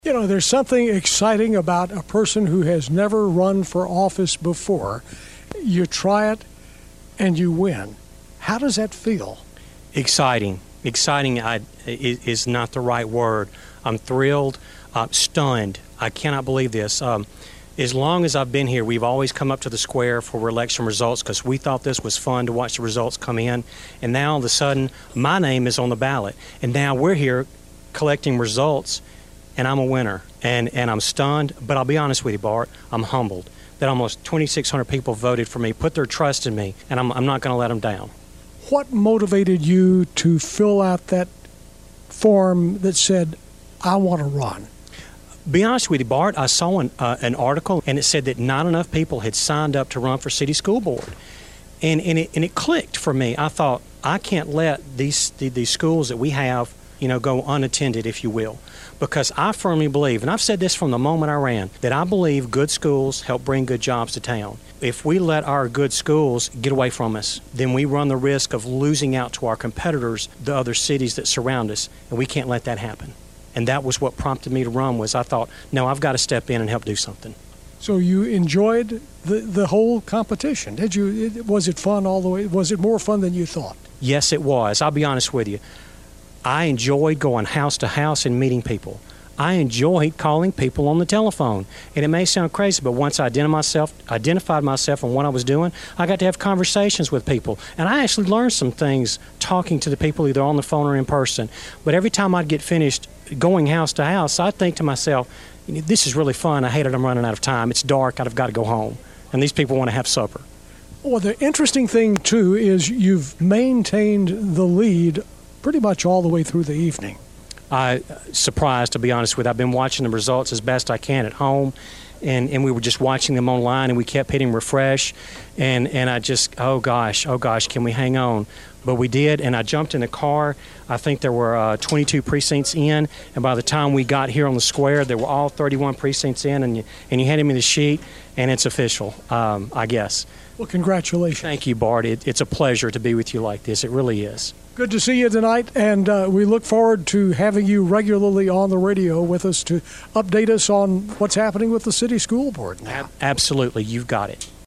You know, there's something exciting about a person who has never run for office before. You try it and you win. How does that feel? Exciting. Exciting is not the right word. I'm thrilled, stunned. I cannot believe this. As long as I've been here, we've always come up to the square for election results because we thought this was fun to watch the results come in. And now all of a sudden, my name is on the ballot. And now we're here collecting results, and I'm a winner. And I'm stunned, but I'll be honest with you, Bart, I'm humbled that almost 2,600 people voted for me, put their trust in me, and I'm not going to let them down. What motivated you to fill out that form that said, I want to run? Be honest with you, Bart, I saw an article, and it said that not enough people had signed up to run for city school board. And it clicked for me. I thought, I can't let these schools that we have, go unattended, if you will. Because I firmly believe, and I've said this from the moment I ran, that I believe good schools help bring good jobs to town. If we let our good schools get away from us, then we run the risk of losing out to our competitors, the other cities that surround us, and we can't let that happen. And that was what prompted me to run, was I thought, no, I've got to step in and help do something. So you enjoyed the whole competition, did you? Was it fun all the way? Was it more fun than you thought? Yes, it was. I'll be honest with you. I enjoyed going house to house and meeting people. I enjoyed calling people on the telephone. And it may sound crazy, but once I identified myself and what I was doing, I got to have conversations with people. And I actually learned some things talking to the people either on the phone or in person. But every time I'd get finished going house to house, I'd think to myself, this is really fun. I hate it. I'm running out of time. It's dark. I've got to go home. And these people want to have supper. Well, the interesting thing, too, is you've maintained the lead pretty much all the way through the evening. Surprised, to be honest with you. I've been watching the results as best I can at home, and we were just watching them online, and we kept hitting refresh, and I just, oh gosh, can we hang on? But we did, and I jumped in the car. I think there were 22 precincts in, and by the time we got here on the square, there were all 31 precincts in, and you handed me the sheet, and it's official, I guess. Well, congratulations. Thank you, Bart. It's a pleasure to be with you like this. It really is. Good to see you tonight, and we look forward to having you regularly on the radio with us to update us on what's happening with the city school board now. Absolutely. You've got it.